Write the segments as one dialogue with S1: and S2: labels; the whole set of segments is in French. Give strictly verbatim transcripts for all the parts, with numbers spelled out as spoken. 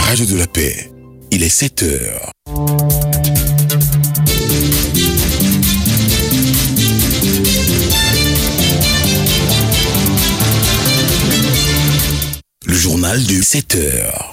S1: Radio de la Paix, il est sept heures. Le journal de sept heures.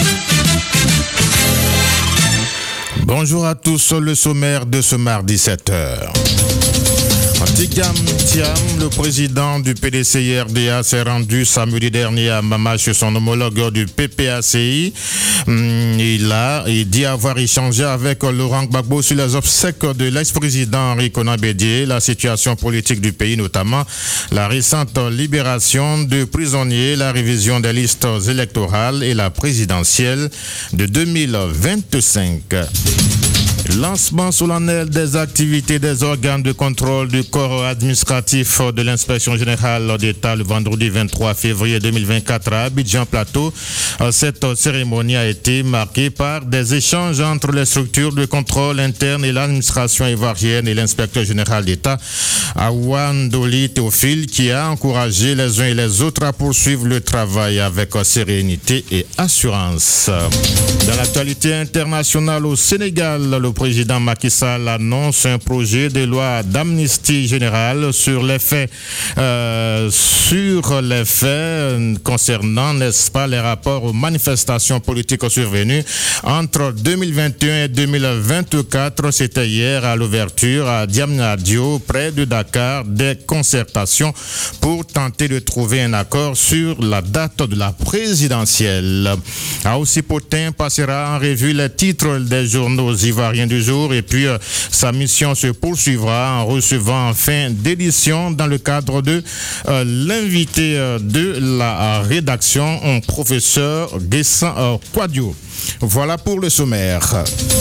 S2: Bonjour à tous, le sommaire de ce mardi sept heures. Tigam Thiam, le président du P D C I R D A, s'est rendu samedi dernier à Mama chez son homologue du P P A C I. Il a il dit avoir échangé avec Laurent Gbagbo sur les obsèques de l'ex-président Henri Konan Bédié, la situation politique du pays, notamment la récente libération de prisonniers, la révision des listes électorales et la présidentielle de deux mille vingt-cinq. Lancement solennel des activités des organes de contrôle du corps administratif de l'inspection générale d'État le vendredi vingt-trois février deux mille vingt-quatre à Abidjan Plateau. Cette cérémonie a été marquée par des échanges entre les structures de contrôle interne et l'administration ivoirienne et l'inspecteur général d'État, Awandoli Théophile, qui a encouragé les uns et les autres à poursuivre le travail avec sérénité et assurance. Dans l'actualité internationale au Sénégal, le président Macky Sall annonce un projet de loi d'amnistie générale sur les faits, euh, sur les faits concernant, n'est-ce pas, les rapports aux manifestations politiques survenues entre deux mille vingt et un et deux mille vingt-quatre. C'était hier à l'ouverture à Diamniadio, près de Dakar, des concertations pour tenter de trouver un accord sur la date de la présidentielle. Aoussi Potin passera en revue les titres des journaux ivoiriens du jour et puis euh, sa mission se poursuivra en recevant en fin d'édition dans le cadre de euh, l'invité euh, de la rédaction, un professeur Guessin euh, Quadio. Voilà pour le sommaire.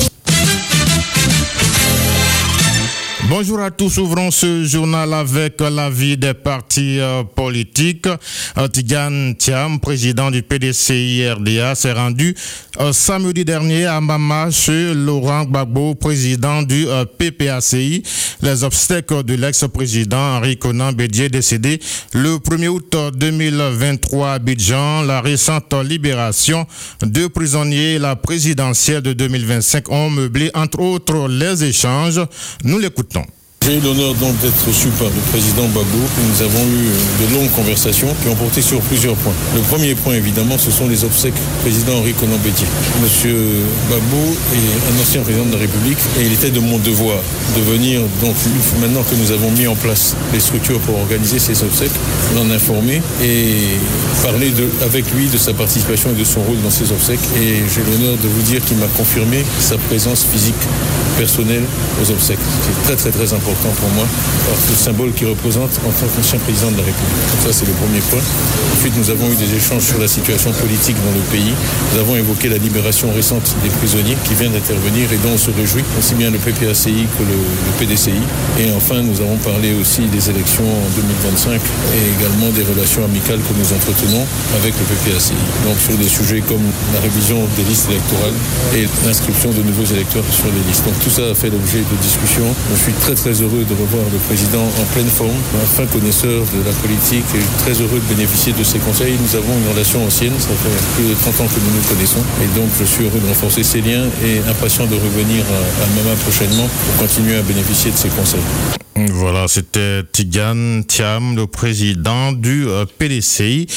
S2: Bonjour à tous, ouvrons ce journal avec l'avis des partis euh, politiques. Euh, Tigam Thiam, président du P D C I R D A, s'est rendu euh, samedi dernier à Mama chez Laurent Gbagbo, président du euh, P P A C I. Les obsèques de l'ex-président Henri Konan Bédié, décédé le premier août deux mille vingt-trois à Abidjan. La récente libération de prisonniers et la présidentielle de deux mille vingt-cinq ont meublé entre autres les échanges. Nous l'écoutons.
S3: J'ai eu l'honneur donc d'être reçu par le président Gbagbo. Nous avons eu de longues conversations qui ont porté sur plusieurs points. Le premier point, évidemment, ce sont les obsèques du président Henri Konan Bédié. Monsieur Gbagbo est un ancien président de la République et il était de mon devoir de venir, donc maintenant que nous avons mis en place les structures pour organiser ces obsèques, l'en informer et parler de, avec lui de sa participation et de son rôle dans ces obsèques. Et j'ai l'honneur de vous dire qu'il m'a confirmé sa présence physique personnelle aux obsèques. C'est très très très important pour moi, par le symbole qu'il représente en tant qu'ancien président de la République. Ça, c'est le premier point. Ensuite, nous avons eu des échanges sur la situation politique dans le pays. Nous avons évoqué la libération récente des prisonniers qui vient d'intervenir et dont on se réjouit, aussi bien le P P A C I que le, le P D C I. Et enfin, nous avons parlé aussi des élections en deux mille vingt-cinq et également des relations amicales que nous entretenons avec le P P A C I. Donc, sur des sujets comme la révision des listes électorales et l'inscription de nouveaux électeurs sur les listes. Donc, tout ça a fait l'objet de discussions. Je suis très, très heureux de revoir le président en pleine forme, un fin connaisseur de la politique et très heureux de bénéficier de ses conseils. Nous avons une relation ancienne, ça fait plus de trente ans que nous nous connaissons et donc je suis heureux de renforcer ces liens et impatient de revenir à, à Mama prochainement pour continuer à bénéficier de ses conseils.
S2: Voilà, c'était Tigam Thiam, le président du euh, P D C I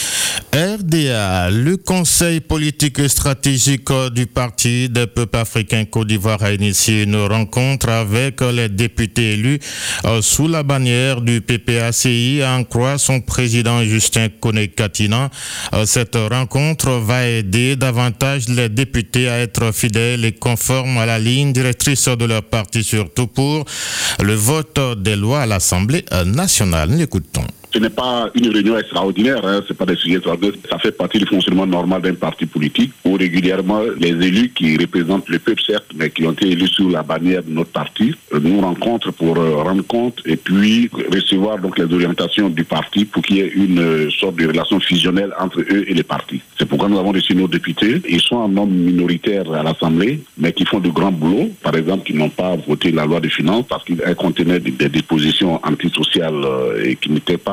S2: R D A. Le Conseil politique et stratégique du Parti des peuples africains Côte d'Ivoire a initié une rencontre avec les députés élus euh, sous la bannière du P P A C I, en croire son président Justin Koné-Katina. Euh, cette rencontre va aider davantage les députés à être fidèles et conformes à la ligne directrice de leur parti, surtout pour le vote des lois à l'Assemblée nationale. Nous l'écoutons.
S4: Ce n'est pas une réunion extraordinaire, hein, ce n'est pas des sujets extraordinaires. Ça fait partie du fonctionnement normal d'un parti politique où régulièrement les élus qui représentent le peuple, certes, mais qui ont été élus sous la bannière de notre parti, nous rencontrent pour euh, rendre compte et puis recevoir donc les orientations du parti pour qu'il y ait une euh, sorte de relation fusionnelle entre eux et les partis. C'est pourquoi nous avons reçu nos députés. Ils sont en nombre minoritaire à l'Assemblée, mais qui font de grands boulots. Par exemple, qui n'ont pas voté la loi de finances parce qu'elle contenait des, des dispositions antisociales euh, et qui n'étaient pas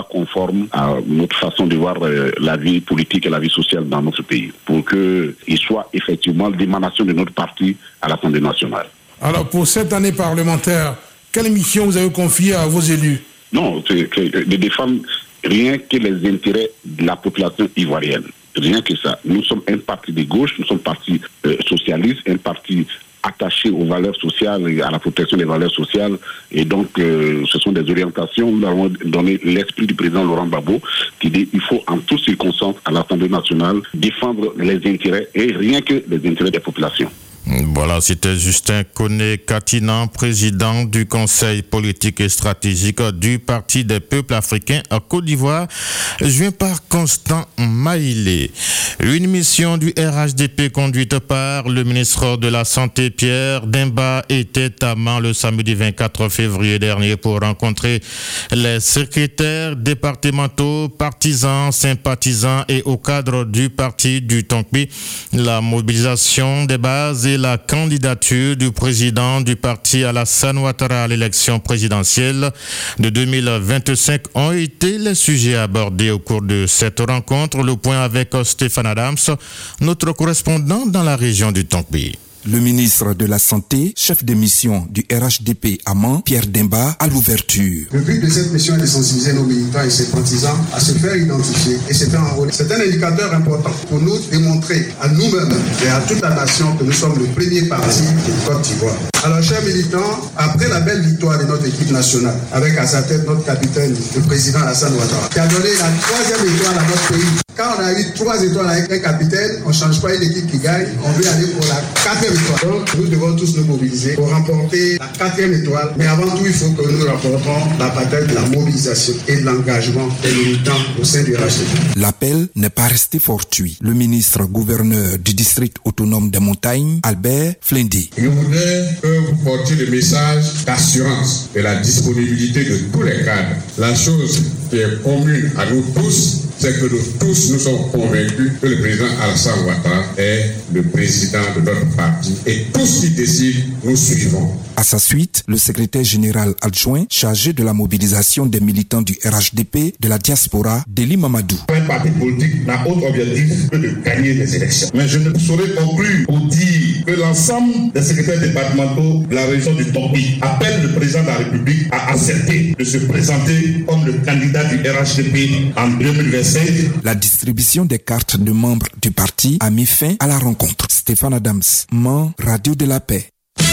S4: soit conforme à notre façon de voir euh, la vie politique et la vie sociale dans notre pays, pour qu'il soit effectivement l'émanation de notre parti à l'Assemblée nationale.
S5: Alors pour cette année parlementaire, quelle mission vous avez confiée à vos élus?
S4: Non, c'est, c'est de défendre rien que les intérêts de la population ivoirienne. Rien que ça. Nous sommes un parti de gauche, nous sommes un parti euh, socialiste, un parti attaché aux valeurs sociales et à la protection des valeurs sociales. Et donc, euh, ce sont des orientations. Nous avons donné l'esprit du président Laurent Gbagbo qui dit qu'il faut en toutes circonstances à l'Assemblée nationale défendre les intérêts et rien que les intérêts des populations.
S2: Voilà, c'était Justin Koné-Katinan, président du Conseil politique et stratégique du Parti des peuples africains à Côte d'Ivoire, joint par Constant Maïlé. Une mission du R H D P conduite par le ministre de la Santé Pierre Demba était à Mans le samedi vingt-quatre février dernier pour rencontrer les secrétaires départementaux, partisans, sympathisants et au cadre du parti du Tonkpi. La mobilisation des bases et la candidature du président du parti Alassane Ouattara à l'élection présidentielle de deux mille vingt-cinq ont été les sujets abordés au cours de cette rencontre. Le point avec Stéphane Adams, notre correspondant dans la région du Tonkpi.
S6: Le ministre de la Santé, chef de mission du R H D P à Mans, Pierre Demba, à l'ouverture.
S7: Le but de cette mission est de sensibiliser nos militants et sympathisants à se faire identifier et se faire enrôler. C'est un indicateur important pour nous démontrer à nous-mêmes et à toute la nation que nous sommes le premier parti de Côte d'Ivoire. Alors, chers militants, après la belle victoire de notre équipe nationale, avec à sa tête notre capitaine, le président Alassane Ouattara, qui a donné la troisième étoile à notre pays. Quand on a eu trois étoiles avec un capitaine, on ne change pas une équipe qui gagne, on veut aller pour la quatrième étoile. Donc, nous devons tous nous mobiliser pour remporter la quatrième étoile. Mais avant tout, il faut que nous remportons la bataille de la mobilisation et de l'engagement des militants au sein du R H D P.
S6: L'appel n'est pas resté fortuit. Le ministre gouverneur du district autonome des montagnes, Albert Flindy.
S8: Je voudrais que vous portiez le message d'assurance de la disponibilité de tous les cadres. La chose qui est commune à nous tous, c'est que nous tous nous sommes convaincus que le président Alassane Ouattara est le président de notre parti et tout ce qu'il décide, nous suivons.
S6: À sa suite, le secrétaire général adjoint chargé de la mobilisation des militants du R H D P de la diaspora, Deli Mamadou.
S8: Un parti politique n'a autre objectif que de gagner les élections. Mais je ne saurais conclure pour dire que l'ensemble des secrétaires départementaux de la région du Tonkpi appellent le président de la République à accepter de se présenter comme le candidat du R H D P en deux mille vingt-cinq.
S6: La distribution des cartes de membres du parti a mis fin à la rencontre. Stéphane Adams, Mans, Radio de la Paix.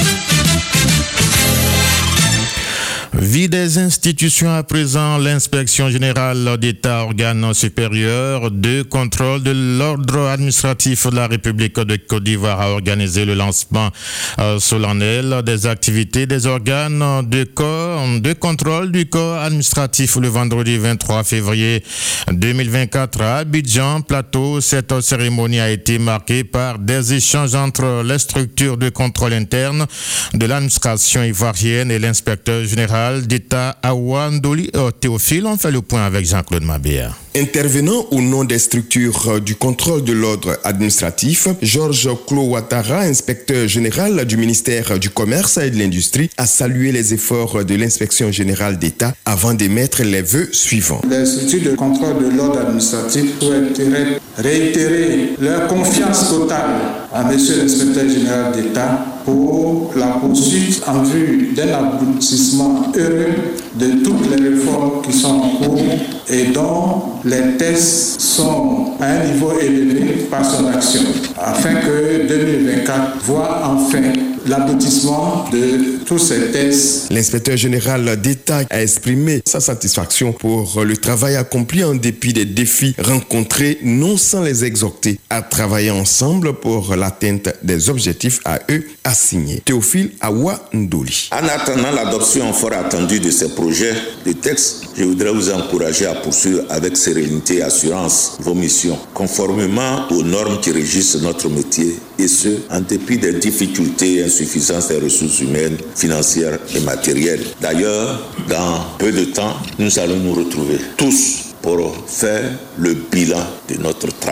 S2: Vie des institutions à présent, l'inspection générale d'État, organe supérieur de contrôle de l'ordre administratif de la République de Côte d'Ivoire, a organisé le lancement euh, solennel des activités des organes de corps de contrôle du corps administratif le vendredi vingt-trois février deux mille vingt-quatre à Abidjan, Plateau. Cette cérémonie a été marquée par des échanges entre les structures de contrôle interne de l'administration ivoirienne et l'inspecteur général d'État Awa Ndoli. Théophile, on fait le point avec Jean-Claude Mabéa.
S9: Intervenant au nom des structures du contrôle de l'ordre administratif, Georges Claude Ouattara, inspecteur général du ministère du Commerce et de l'Industrie, a salué les efforts de l'inspection générale d'État avant d'émettre les vœux suivants.
S10: Les structures de contrôle de l'ordre administratif souhaiteraient réitérer leur confiance totale à monsieur l'inspecteur général d'État pour la poursuite en vue d'un aboutissement heureux de toutes les réformes qui sont en cours et dont les tests sont à un niveau élevé par son action, afin que deux mille vingt-quatre voit enfin l'aboutissement de tous ces tests.
S9: L'inspecteur général d'État a exprimé sa satisfaction pour le travail accompli en dépit des défis rencontrés, non sans les exhorter à travailler ensemble pour l'atteinte des objectifs à eux assignés. Théophile Awa Ndoli.
S11: En attendant l'adoption fort attendue de ces projets de texte, je voudrais vous encourager à poursuivre avec sérénité et assurance vos missions, conformément aux normes qui régissent notre métier, et ce, en dépit des difficultés et insuffisances des ressources humaines, financières et matérielles. D'ailleurs, dans peu de temps, nous allons nous retrouver tous pour faire le bilan de notre travail.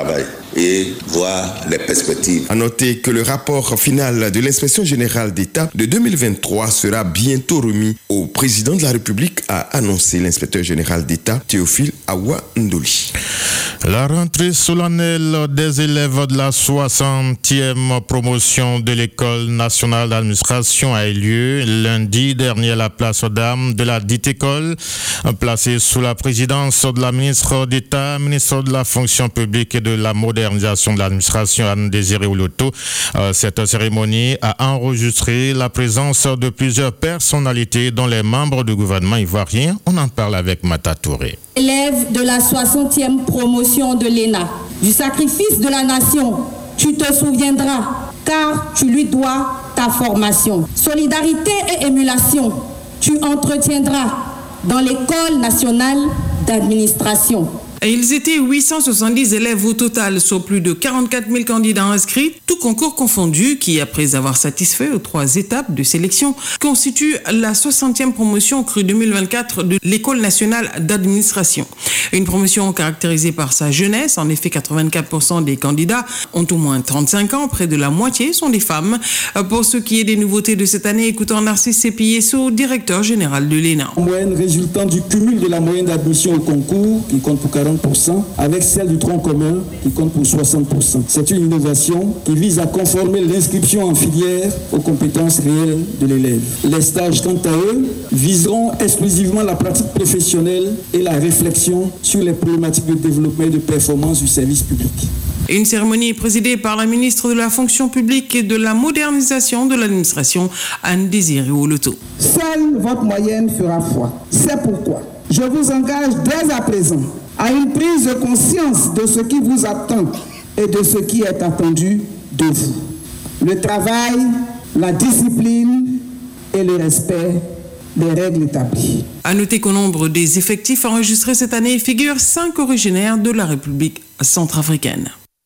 S11: et voir les perspectives.
S9: À noter que le rapport final de l'inspection générale d'État de deux mille vingt-trois sera bientôt remis au président de la République, a annoncé l'inspecteur général d'État Théophile Awa Ndoli.
S2: La rentrée solennelle des élèves de la soixantième promotion de l'École nationale d'administration a eu lieu lundi dernier à la place d'armes de la dite école, placée sous la présidence de la ministre d'État, ministre de la fonction publique et de la modernisation de l'administration, Anne-Désirée Oloto. Cette cérémonie a enregistré la présence de plusieurs personnalités dont les membres du gouvernement ivoirien. On en parle avec Mata Touré.
S12: Élève de la soixantième promotion de l'E N A, du sacrifice de la nation, tu te souviendras, car tu lui dois ta formation. Solidarité et émulation, tu entretiendras dans l'École nationale d'administration.
S13: Ils étaient huit cent soixante-dix élèves au total, sur plus de quarante-quatre mille candidats inscrits, tout concours confondu, qui, après avoir satisfait aux trois étapes de sélection, constitue la soixantième promotion crue deux mille vingt-quatre de l'École nationale d'administration. Une promotion caractérisée par sa jeunesse. En effet, quatre-vingt-quatre pour cent des candidats ont au moins trente-cinq ans, près de la moitié sont des femmes. Pour ce qui est des nouveautés de cette année, écoutons Narcisse Sepiesso, directeur général de l'E N A.
S14: En moyenne résultant du cumul de la moyenne d'admission au concours, qui compte pour quarante pour cent, avec celle du tronc commun qui compte pour soixante pour cent. C'est une innovation qui vise à conformer l'inscription en filière aux compétences réelles de l'élève. Les stages, quant à eux, viseront exclusivement la pratique professionnelle et la réflexion sur les problématiques de développement et de performance du service public.
S13: Une cérémonie présidée par la ministre de la fonction publique et de la modernisation de l'administration, Anne-Désirée Oloto.
S15: Seule votre moyenne fera foi. C'est pourquoi je vous engage dès à présent à une prise de conscience de ce qui vous attend et de ce qui est attendu de vous. Le travail, la discipline et le respect des règles établies.
S13: À noter qu'au nombre des effectifs enregistrés cette année figurent cinq originaires de la République centrafricaine.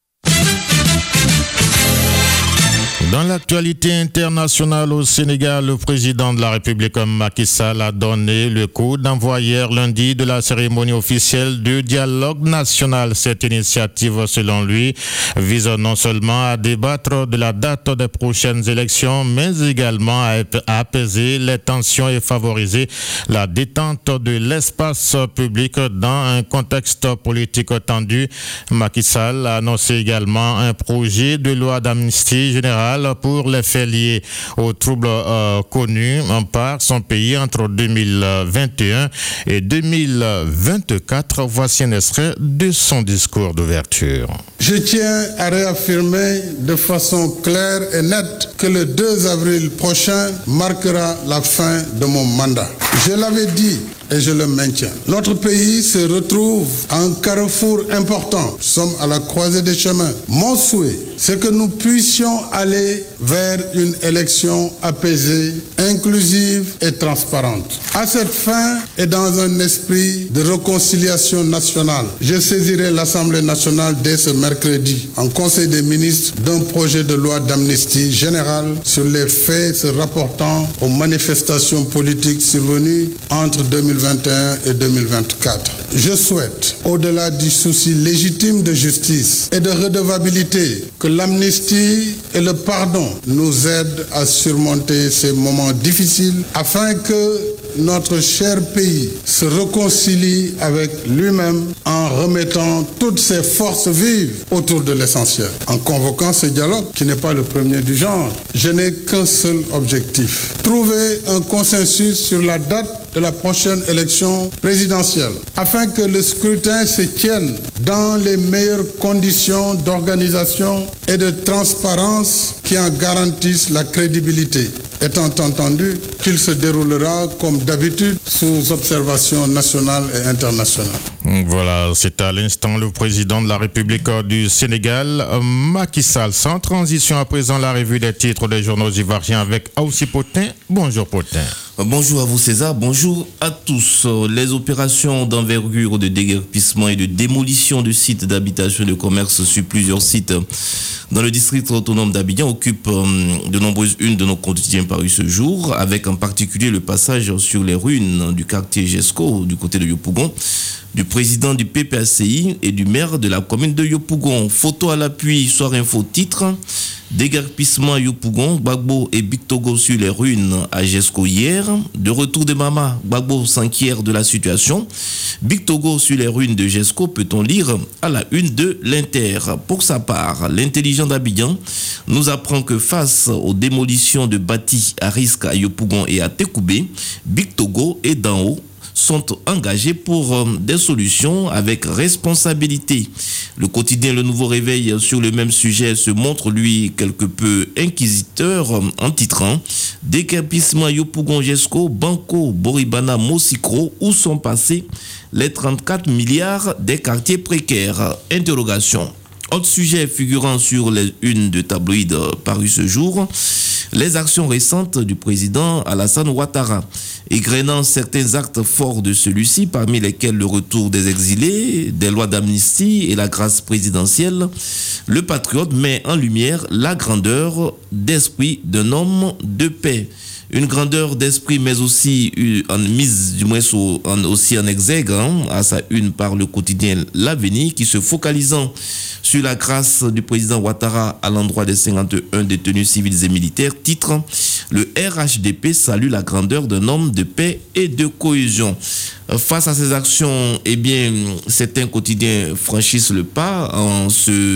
S2: Dans l'actualité internationale au Sénégal, le président de la République Macky Sall a donné le coup d'envoi hier lundi de la cérémonie officielle du dialogue national. Cette initiative, selon lui, vise non seulement à débattre de la date des prochaines élections, mais également à apaiser les tensions et favoriser la détente de l'espace public dans un contexte politique tendu. Macky Sall a annoncé également un projet de loi d'amnistie générale pour les faits liés aux troubles euh, connus par son pays entre deux mille vingt et un et deux mille vingt-quatre. Voici un extrait de son discours d'ouverture.
S16: Je tiens à réaffirmer de façon claire et nette que le deux avril prochain marquera la fin de mon mandat. Je l'avais dit et je le maintiens. Notre pays se retrouve à un carrefour important. Nous sommes à la croisée des chemins. Mon souhait, c'est que nous puissions aller vers une élection apaisée, inclusive et transparente. À cette fin et dans un esprit de réconciliation nationale, je saisirai l'Assemblée nationale dès ce mercredi en Conseil des ministres d'un projet de loi d'amnistie générale sur les faits se rapportant aux manifestations politiques survenues entre deux mille vingt et un et deux mille vingt-quatre. Je souhaite, au-delà du souci légitime de justice et de redevabilité, que l'amnistie et le pardon nous aident à surmonter ces moments difficiles afin que notre cher pays se réconcilie avec lui-même en remettant toutes ses forces vives autour de l'essentiel. En convoquant ce dialogue, qui n'est pas le premier du genre, je n'ai qu'un seul objectif: trouver un consensus sur la date de la prochaine élection présidentielle, afin que le scrutin se tienne dans les meilleures conditions d'organisation et de transparence qui en garantissent la crédibilité, étant entendu qu'il se déroulera comme d'habitude sous observation nationale et internationale.
S2: Voilà, c'est à l'instant le président de la République du Sénégal, Macky Sall. Sans transition, à présent la revue des titres des journaux ivoiriens avec Aoussi Potin. Bonjour Potin.
S17: Bonjour à vous César, bonjour à tous. Les opérations d'envergure de déguerpissement et de démolition de sites d'habitation et de commerce sur plusieurs sites dans le district autonome d'Abidjan occupent de nombreuses unes de nos quotidiens parus ce jour, avec en particulier le passage sur les ruines du quartier Jesco du côté de Yopougon, du président du P P A C I et du maire de la commune de Yopougon. Photo à l'appui, Soir Info titre. Déguerpissement à Yopougon, Gbagbo et Bictogo sur les ruines à Jesco hier. De retour de Mama, Gbagbo s'inquiert de la situation. Bictogo sur les ruines de Jesco, peut-on lire à la une de l'Inter. Pour sa part, l'intelligent d'Abidjan nous apprend que face aux démolitions de bâtis à risque à Yopougon et à Tekoubé, Bictogo et d'en haut sont engagés pour euh, des solutions avec responsabilité. Le quotidien Le Nouveau Réveil sur le même sujet se montre lui quelque peu inquisiteur euh, en titrant « Déguerpissement Yopougon Jesco, Banco, Boribana, Mosikro, où sont passés les trente-quatre milliards des quartiers précaires ?» Interrogation. Autre sujet figurant sur les unes de tabloïds parus ce jour, les actions récentes du président Alassane Ouattara, égrenant certains actes forts de celui-ci, parmi lesquels le retour des exilés, des lois d'amnistie et la grâce présidentielle. Le patriote met en lumière la grandeur d'esprit d'un homme de paix. Une grandeur d'esprit, mais aussi en mise du moins en, aussi en exergue hein, à sa une par le quotidien L'Avenir, qui se focalisant sur la grâce du président Ouattara à l'endroit des cinquante et un détenus civils et militaires, titre « Le R H D P salue la grandeur d'un homme de paix et de cohésion ». Face à ces actions, eh bien, certains quotidiens franchissent le pas en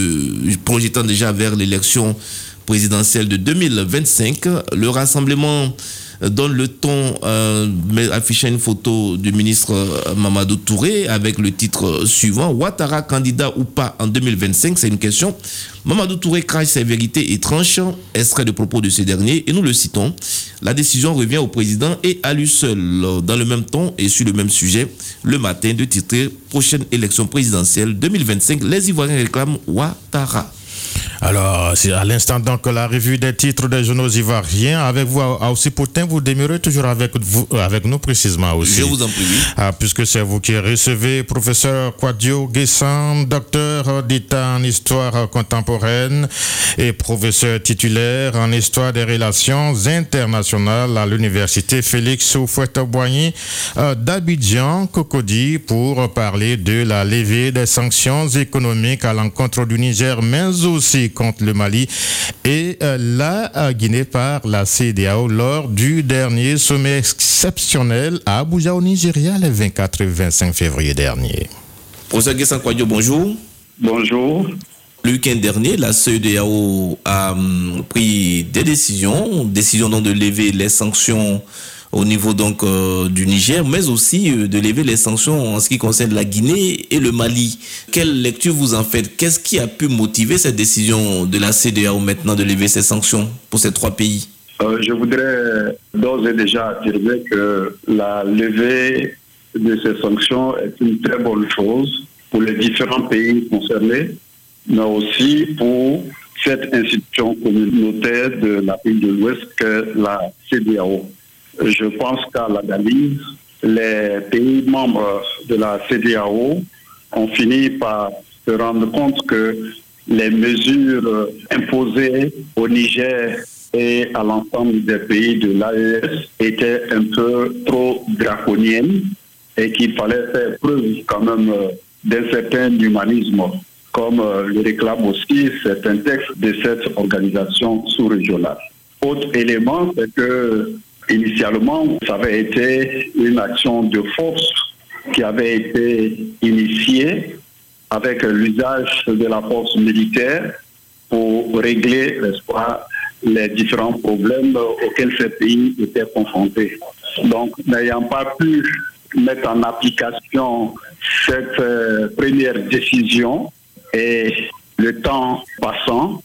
S17: se projetant déjà vers l'élection présidentielle de deux mille vingt-cinq. Le rassemblement donne le ton, euh, affichant une photo du ministre Mamadou Touré avec le titre suivant « Ouattara candidat ou pas en deux mille vingt-cinq ?» C'est une question. Mamadou Touré crache ses vérités et tranche, extrait de propos de ce dernier, et nous le citons. La décision revient au président et à lui seul. Dans le même ton et sur le même sujet, le matin de titrer « Prochaine élection présidentielle deux mille vingt-cinq, les Ivoiriens réclament Ouattara ».
S2: Alors, c'est à l'instant donc la revue des titres des journaux ivoiriens. Avec vous, aussi Poutin, vous demeurez toujours avec vous, avec nous précisément aussi.
S17: Je vous en prie.
S2: Ah, puisque c'est vous qui recevez professeur Kouadio Guessan, docteur d'État en histoire contemporaine et professeur titulaire en histoire des relations internationales à l'université Félix Houphouët-Boigny d'Abidjan, Cocody, pour parler de la levée des sanctions économiques à l'encontre du Niger, mais aussi contre le Mali et euh, la Guinée par la C E D A O lors du dernier sommet exceptionnel à Abuja au Nigeria le vingt-quatre et vingt-cinq février dernier.
S17: Professeur Guessan Kouadio, bonjour.
S18: Bonjour.
S17: Le week-end dernier, la C E D A O a um, pris des décisions, décision donc de lever les sanctions au niveau donc euh, du Niger, mais aussi euh, de lever les sanctions en ce qui concerne la Guinée et le Mali. Quelle lecture vous en faites? Qu'est-ce qui a pu motiver cette décision de la C E D A O maintenant de lever ces sanctions pour ces trois pays?
S18: euh, Je voudrais d'ores et déjà affirmer que la levée de ces sanctions est une très bonne chose pour les différents pays concernés, mais aussi pour cette institution communautaire de l'Afrique de l'Ouest que la C E D A O. Je pense qu'à l'analyse, les pays membres de la C E D A O ont fini par se rendre compte que les mesures imposées au Niger et à l'ensemble des pays de l'A E S étaient un peu trop draconiennes et qu'il fallait faire preuve quand même d'un certain humanisme, comme le réclament aussi certains textes de cette organisation sous-régionale. Autre élément, c'est que initialement, ça avait été une action de force qui avait été initiée avec l'usage de la force militaire pour régler, n'est-ce pas, les différents problèmes auxquels ces pays étaient confrontés. Donc, n'ayant pas pu mettre en application cette euh, première décision et le temps passant,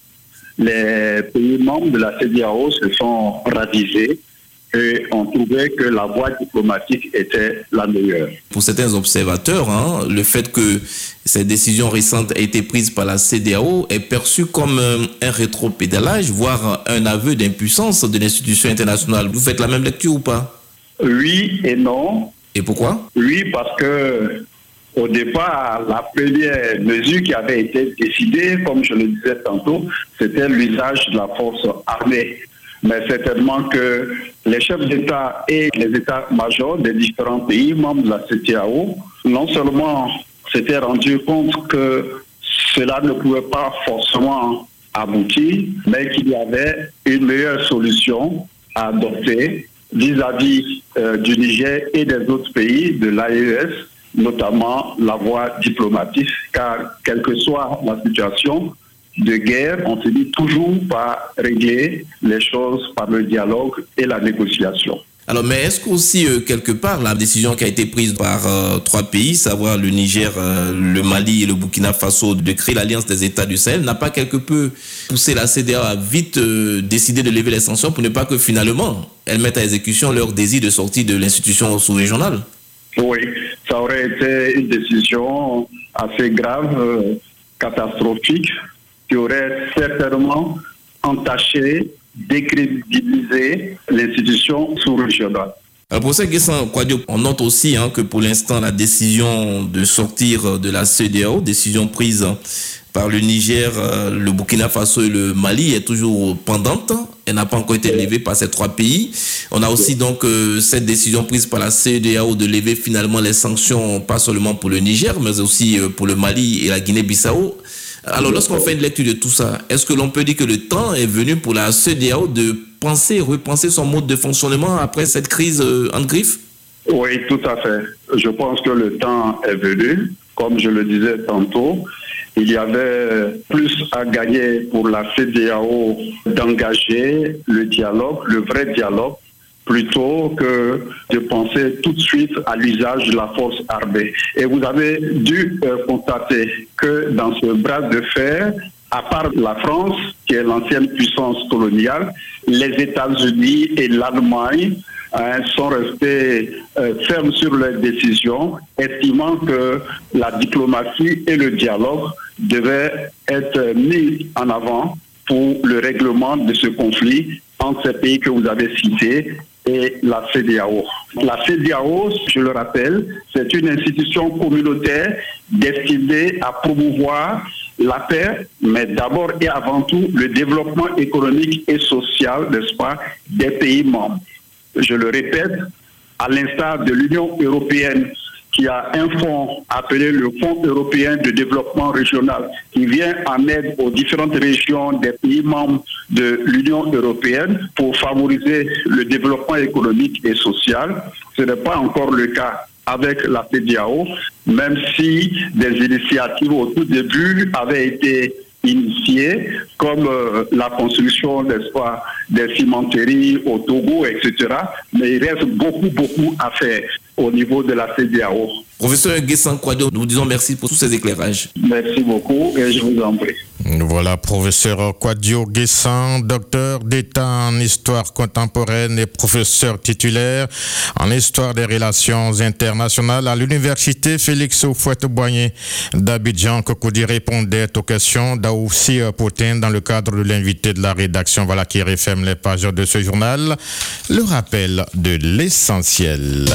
S18: les pays membres de la C E D A O se sont ravisés et ont trouvé que la voie diplomatique était la meilleure.
S17: Pour certains observateurs, hein, le fait que cette décision récente a été prise par la C E D A O est perçu comme un rétropédalage, voire un aveu d'impuissance de l'institution internationale. Vous faites la même lecture ou pas?
S18: Oui et non.
S17: Et pourquoi?
S18: Oui, parce que au départ, la première mesure qui avait été décidée, comme je le disais tantôt, c'était l'usage de la force armée. Mais certainement que les chefs d'État et les états-majors des différents pays membres de la C E D E A O, non seulement s'étaient rendus compte que cela ne pouvait pas forcément aboutir, mais qu'il y avait une meilleure solution à adopter vis-à-vis euh, du Niger et des autres pays de l'A E S, notamment la voie diplomatique, car quelle que soit la situation de guerre, on se dit toujours par régler les choses par le dialogue et la négociation.
S17: Alors, mais est-ce qu'aussi, euh, quelque part, la décision qui a été prise par euh, trois pays, savoir le Niger, euh, le Mali et le Burkina Faso, de créer l'Alliance des États du Sahel, n'a pas quelque peu poussé la C E D E A O à vite euh, décider de lever les sanctions pour ne pas que finalement, elles mettent à exécution leur désir de sortir de l'institution sous-régionale?
S18: Oui, ça aurait été une décision assez grave, euh, catastrophique, qui aurait certainement entaché, décrédibilisé l'institution sous-régionale.
S17: Alors, professeur Guessant Kouadio, on note aussi hein, que pour l'instant, la décision de sortir de la C E D E A O, décision prise par le Niger, le Burkina Faso et le Mali, est toujours pendante. Elle n'a pas encore été levée par ces trois pays. On a aussi donc euh, cette décision prise par la C E D E A O de lever finalement les sanctions, pas seulement pour le Niger, mais aussi euh, pour le Mali et la Guinée-Bissau. Alors, lorsqu'on fait une lecture de tout ça, est-ce que l'on peut dire que le temps est venu pour la C E D E A O de penser, repenser son mode de fonctionnement après cette crise euh, en griffe?
S18: Oui, tout à fait. Je pense que le temps est venu. Comme je le disais tantôt, il y avait plus à gagner pour la C E D E A O d'engager le dialogue, le vrai dialogue, plutôt que de penser tout de suite à l'usage de la force armée. Et vous avez dû euh, constater que dans ce bras de fer, à part la France, qui est l'ancienne puissance coloniale, les États-Unis et l'Allemagne hein, sont restés euh, fermes sur leurs décisions, estimant que la diplomatie et le dialogue devaient être mis en avant pour le règlement de ce conflit entre ces pays que vous avez cités et la C E D E A O. La C E D E A O, je le rappelle, c'est une institution communautaire destinée à promouvoir la paix, mais d'abord et avant tout le développement économique et social, n'est-ce pas, des pays membres. Je le répète, à l'instar de l'Union européenne, qui a un fonds appelé le Fonds européen de développement régional, qui vient en aide aux différentes régions des pays membres de l'Union européenne pour favoriser le développement économique et social. Ce n'est pas encore le cas avec la C E D E A O, même si des initiatives au tout début avaient été initiées, comme euh, la construction, n'est-ce pas, des cimenteries au Togo, et cetera. Mais il reste beaucoup, beaucoup à faire au niveau de la C E D E A O.
S17: Professeur Guessant Kouadio, nous vous disons merci pour tous ces éclairages.
S18: Merci beaucoup et je vous en prie.
S2: Voilà, professeur Kouadio Guessant, docteur d'État en histoire contemporaine et professeur titulaire en histoire des relations internationales à l'université Félix Houphouët-Boigny d'Abidjan. Kokoudi répondait aux questions d'Aoussi Potin dans le cadre de l'invité de la rédaction. Voilà qui referme les pages de ce journal. Le rappel de l'essentiel.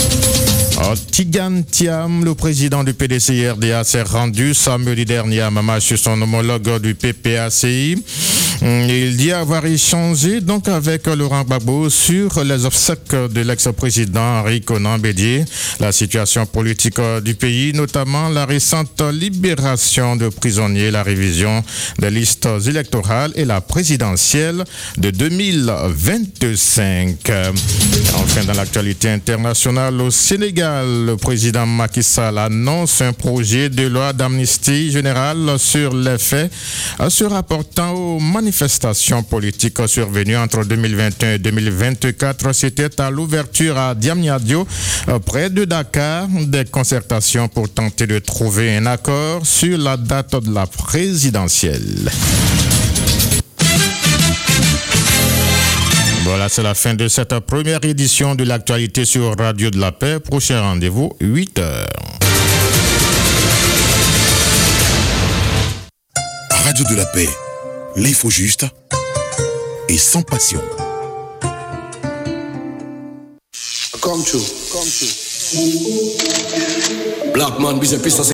S2: Oh, Tigan Thiam, le président du P D C R D A, s'est rendu samedi dernier à Mama sur son homologue du P P A C I. Il dit avoir échangé donc avec Laurent Gbagbo sur les obsèques de l'ex-président Henri Konan Bédié, la situation politique du pays, notamment la récente libération de prisonniers, la révision des listes électorales et la présidentielle de deux mille vingt-cinq. Enfin, dans l'actualité internationale, au Sénégal, le président Macky Sall annonce un projet de loi d'amnistie générale sur les faits se rapportant aux manifestations politiques survenues entre deux mille vingt et un et deux mille vingt-quatre. C'était à l'ouverture à Diamniadio, près de Dakar, des concertations pour tenter de trouver un accord sur la date de la présidentielle. Voilà, c'est la fin de cette première édition de l'actualité sur Radio de la Paix. Prochain rendez-vous, huit heures.
S1: Radio de la Paix, l'info juste et sans passion.
S19: Come true. Come true. Black man, busy piece